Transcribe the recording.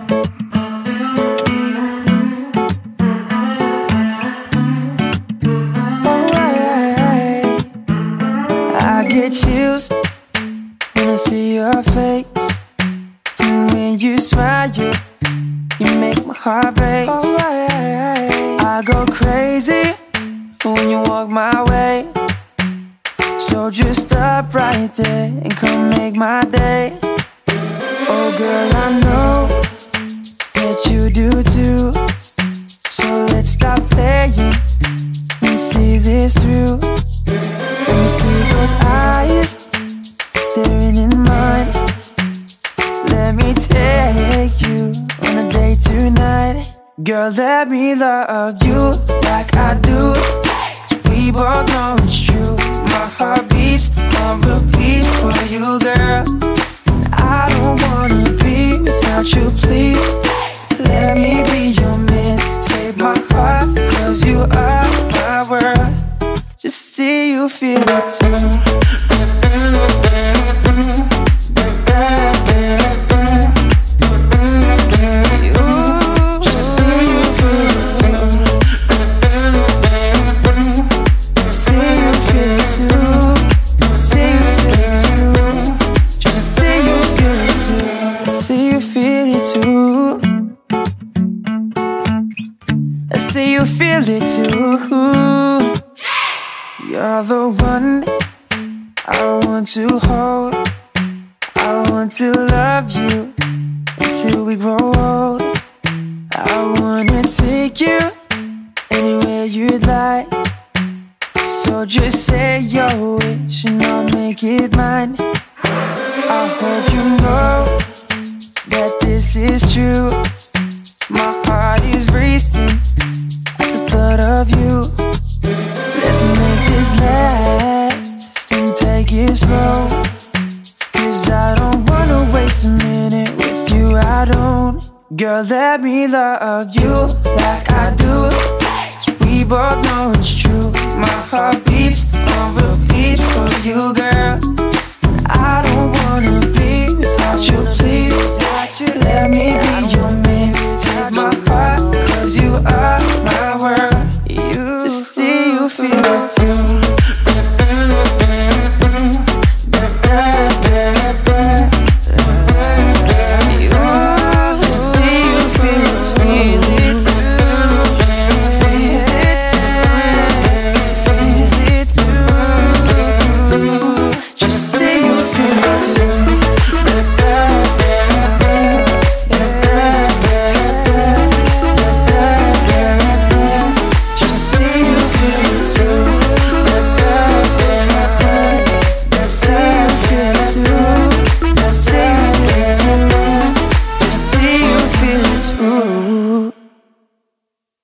I get chills when I see your face, and when you smile, you make my heart race. I go crazy when you walk my way, so just stop right there and come make my day. Oh girl, I know that you do too, so let's stop playing and see this through. Let me see those eyes staring in mine. Let me take you on a date tonight. Girl, let me love you like I do, 'cause we both know it's true. My heart beats on repeat for you, girl. I don't wanna be without you, please. Let me be your man. Save my heart, 'cause you are my world. Just see you feel it too. Just see you feel it too. See you feel it too. See you feel it too. Just see you feel it too. See you feel it too. I see you feel it too. You're the one I want to hold. I want to love you until we grow old. I wanna take you anywhere you'd like, so just say your wish and I'll make it mine. I hope you know that this is true. My heart is racing at the thought of you. Let's make this last and take it slow, 'cause I don't wanna waste a minute with you, I don't. Girl, let me love you like I do, 'cause we both know it's true. My heart beats on repeat for you, girl. I don't wanna be without you, please. Without you,